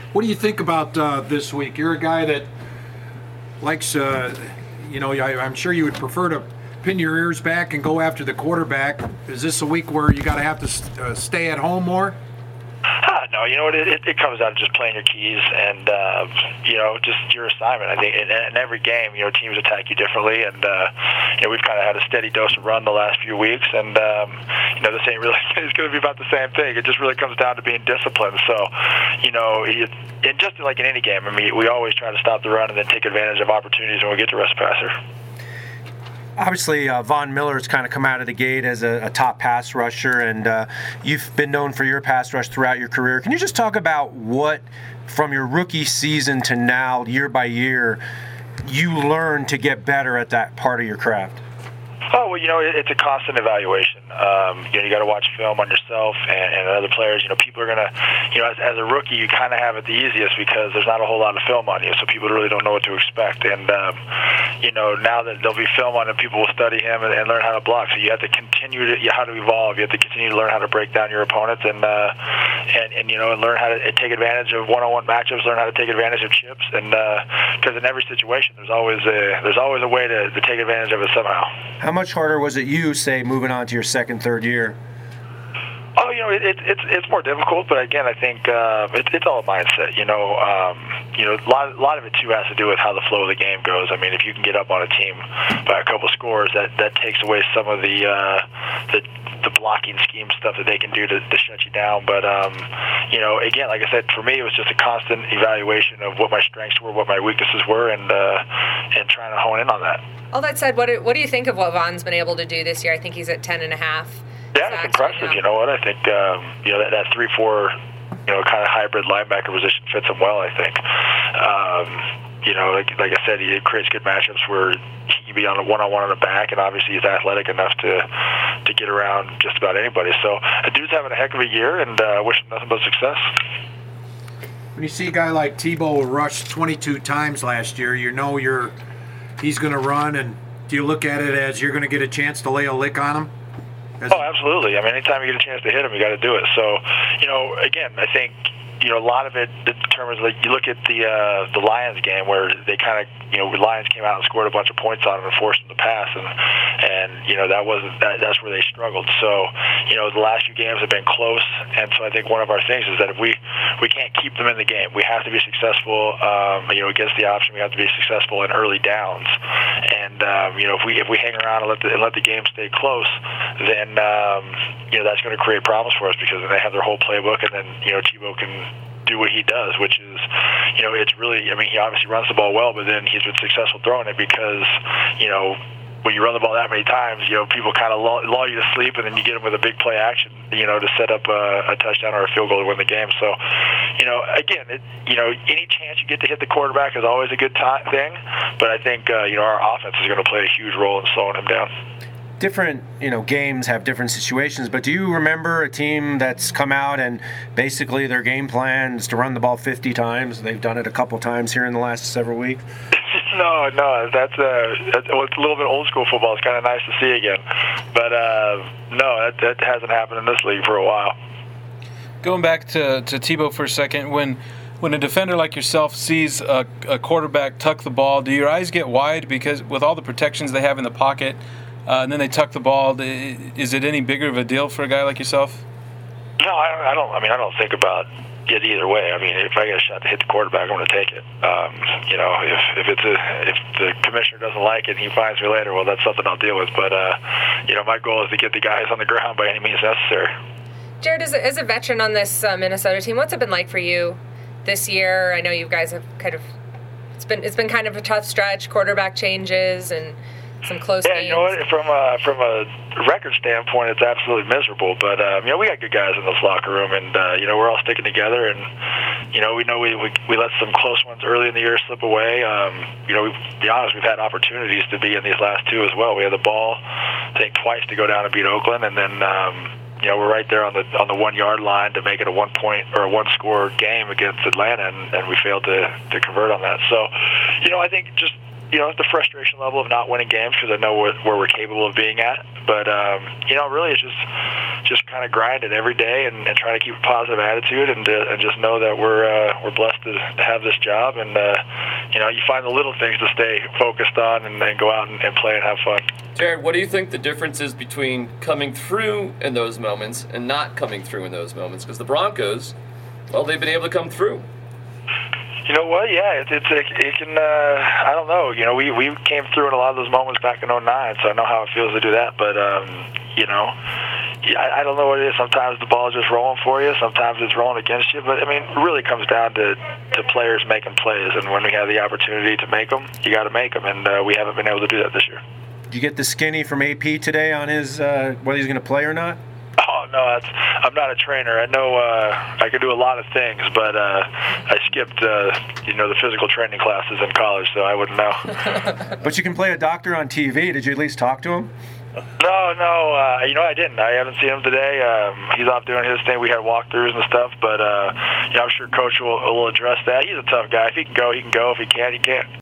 What do you think about this week? You're a guy that likes, I'm sure you would prefer to pin your ears back and go after the quarterback. Is this a week where you have to stay at home more? No, you know what? It comes down to just playing your keys and, just your assignment. I think in every game, teams attack you differently, and, we've kind of had a steady dose of run the last few weeks, and, this ain't really it's going to be about the same thing. It just really comes down to being disciplined. So, and just like in any game, I mean, we always try to stop the run and then take advantage of opportunities when we get to rush passer. Obviously, Von Miller's kind of come out of the gate as a top pass rusher, and you've been known for your pass rush throughout your career. Can you just talk about what, from your rookie season to now, year by year, you learned to get better at that part of your craft? Oh, well, it's a constant evaluation. You got to watch film on yourself and other players. People are going to, as a rookie, you kind of have it the easiest because there's not a whole lot of film on you, so people really don't know what to expect. And, now that there'll be film on him, people will study him and learn how to block. So you have to continue how to evolve. You have to continue to learn how to break down your opponents and learn how to take advantage of one-on-one matchups, learn how to take advantage of chips. And because in every situation, there's always a way to take advantage of it somehow. How much harder was it say, moving on to your second, third year? Oh, it's more difficult, but again, I think it's all a mindset. A lot of it too has to do with how the flow of the game goes. I mean, if you can get up on a team by a couple scores, that takes away some of the blocking scheme stuff that they can do to shut you down. But again, like I said, for me, it was just a constant evaluation of what my strengths were, what my weaknesses were, and trying to hone in on that. All that said, what do you think of what Von's been able to do this year? I think he's at 10.5. Yeah, it's impressive. Right, you know what? I think that 3-4 kind of hybrid linebacker position fits him well. I think. Like I said, he creates good matchups where he can be on a one-on-one on the back, and obviously he's athletic enough to get around just about anybody. So the dude's having a heck of a year, and wish him nothing but success. When you see a guy like Tebow rush 22 times last year, he's going to run, and do you look at it as you're going to get a chance to lay a lick on him? Oh, absolutely. I mean, anytime you get a chance to hit him, you got to do it. So, again, I think a lot of it determines. Like you look at the Lions game where they kind of the Lions came out and scored a bunch of points on them and forced them to pass, and that's where they struggled. So the last few games have been close, and so I think one of our things is that if we can't keep them in the game, we have to be successful. Against the option, we have to be successful in early downs, and if we hang around and let the game stay close, then that's going to create problems for us because then they have their whole playbook, and then Tebow can do what he does, which is, it's really, I mean, he obviously runs the ball well, but then he's been successful throwing it because, when you run the ball that many times, people kind of lull you to sleep, and then you get them with a big play action, to set up a touchdown or a field goal to win the game. So, again, any chance you get to hit the quarterback is always a good thing, but I think, our offense is going to play a huge role in slowing him down. Different, games have different situations, but do you remember a team that's come out and basically their game plan is to run the ball 50 times? They've done it a couple times here in the last several weeks. No, that's it's a little bit old school football. It's kind of nice to see again, but no, that hasn't happened in this league for a while. Going back to Tebow for a second, when a defender like yourself sees a quarterback tuck the ball, do your eyes get wide because with all the protections they have in the pocket? And then they tuck the ball. Is it any bigger of a deal for a guy like yourself? No, I don't. I mean, I don't think about it either way. I mean, if I get a shot to hit the quarterback, I'm going to take it. If the commissioner doesn't like it and he finds me later, well, that's something I'll deal with. But my goal is to get the guys on the ground by any means necessary. Jared, as a veteran on this Minnesota team, what's it been like for you this year? I know you guys have it's been kind of a tough stretch, quarterback changes and some close games. You know what? From a record standpoint, it's absolutely miserable. But we got good guys in this locker room, and we're all sticking together. And we know we let some close ones early in the year slip away. To be honest, we've had opportunities to be in these last two as well. We had the ball, I think, twice to go down and beat Oakland, and then we're right there on the 1 yard line to make it a 1 point or a 1 score game against Atlanta, and we failed to convert on that. So, I think just the frustration level of not winning games because I know where we're capable of being at. But really, it's just kind of grind it every day and try to keep a positive attitude and just know that we're blessed to have this job. And you find the little things to stay focused on and go out and play and have fun. Jared, what do you think the difference is between coming through in those moments and not coming through in those moments? Because the Broncos, well, they've been able to come through. You know what? Yeah, it can. I don't know. We came through in a lot of those moments back in '09, so I know how it feels to do that. But I don't know what it is. Sometimes the ball is just rolling for you. Sometimes it's rolling against you. But I mean, it really comes down to players making plays, and when we have the opportunity to make them, you got to make them. And we haven't been able to do that this year. Did you get the skinny from AP today on his whether he's going to play or not? Oh no, I'm not a trainer. I know I can do a lot of things, but I skipped the physical training classes in college, so I wouldn't know. But you can play a doctor on TV. Did you at least talk to him? No, I didn't. I haven't seen him today. He's off doing his thing. We had walkthroughs and stuff, but I'm sure Coach will address that. He's a tough guy. If he can go, he can go. If he can't, he can't.